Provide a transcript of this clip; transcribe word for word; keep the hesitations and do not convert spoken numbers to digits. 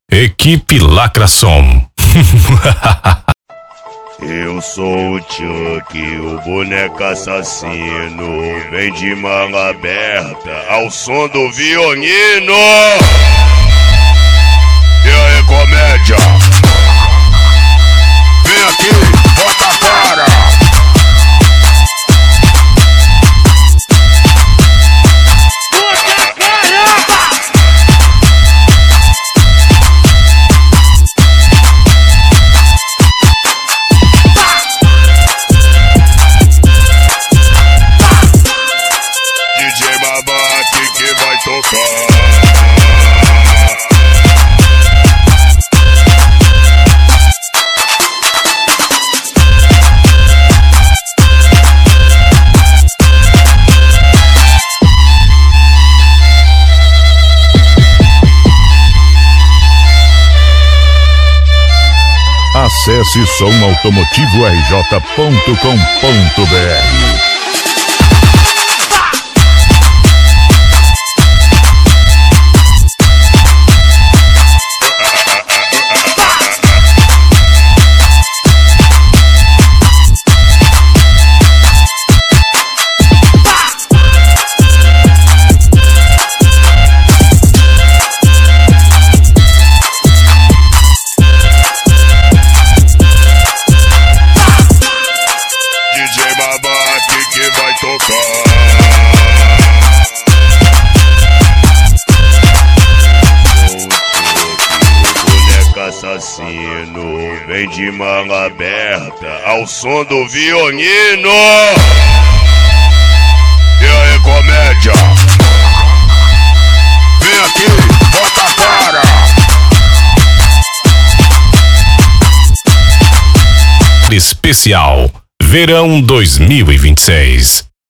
Equipe Lacrasom. Eu sou o Chuck, o boneco assassino. Vem de manga aberta ao som do violino. E aí, comédia? Vem aqui, bota a cara. Acesse som automotivo r j ponto com ponto b r. Assassino, vem de manga aberta ao som do violino. E aí, comédia? Vem aqui, bota a cara. Especial Verão dois mil e vinte e seis.